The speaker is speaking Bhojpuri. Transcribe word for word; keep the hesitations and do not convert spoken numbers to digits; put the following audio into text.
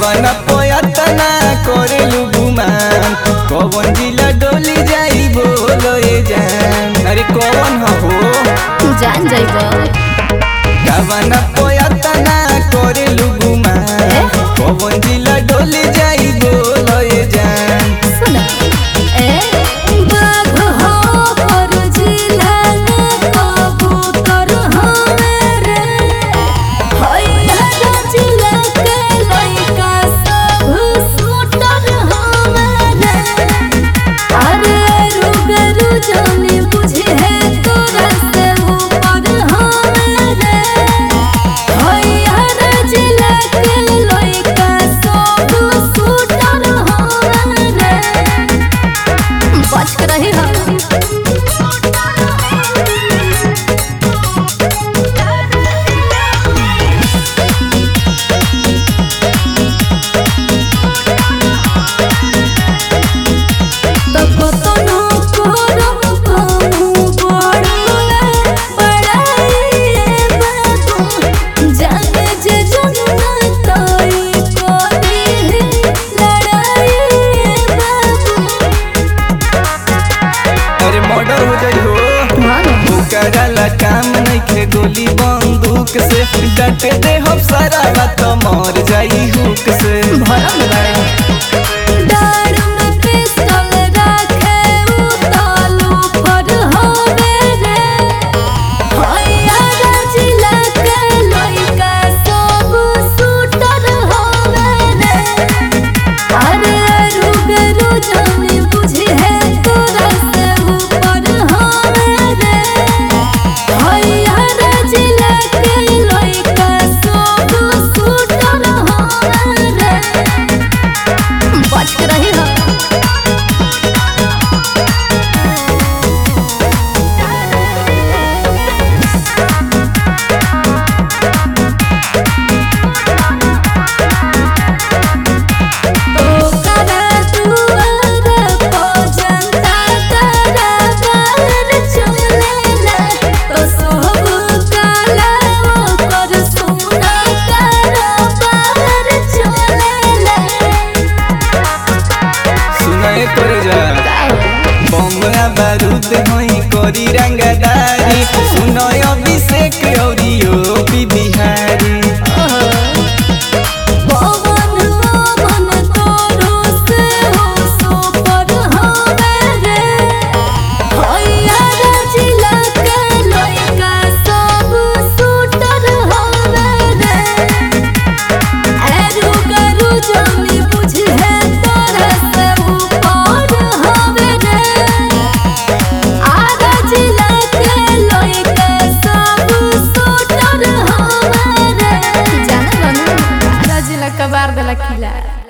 कवन पोयतना करेलु गुमान कवन जिला डोली जाई बोलो ए जान अरे कवन हो जान जाइबो कवन पोयतना करेलु गुमान कवन जिला डोली जाई बोलो ए जान सुन ए बाघ हो पर जिला न कबूतर हमारे हैया जिला के लइका सब सूटर हमारे अरे रुगरु जाने बुझे है तोरा से ऊपर हमारे हैया जिला के लइका सब सूटर हमारे बच कर रही हो अरे मर्डर हो जाई हो करला काम नइखे गोली बंदूक से डटे दे हम सारा बात मर जाई हुक से भरम गए डार में पिस्तौल रखे उतालू पर होवे रे हैया जिला के लइका सब सूटर होवे रे अरे रुगरु जाने बुझे है तोरा से ऊपर होवे रे हैया जिला के लइका सब सूटर होवे रे बच कर रही हो सुनाए करे जा बमरा बारूद होई करी रंगदारी सुनाए अभिषेक औरी ओ बिहारी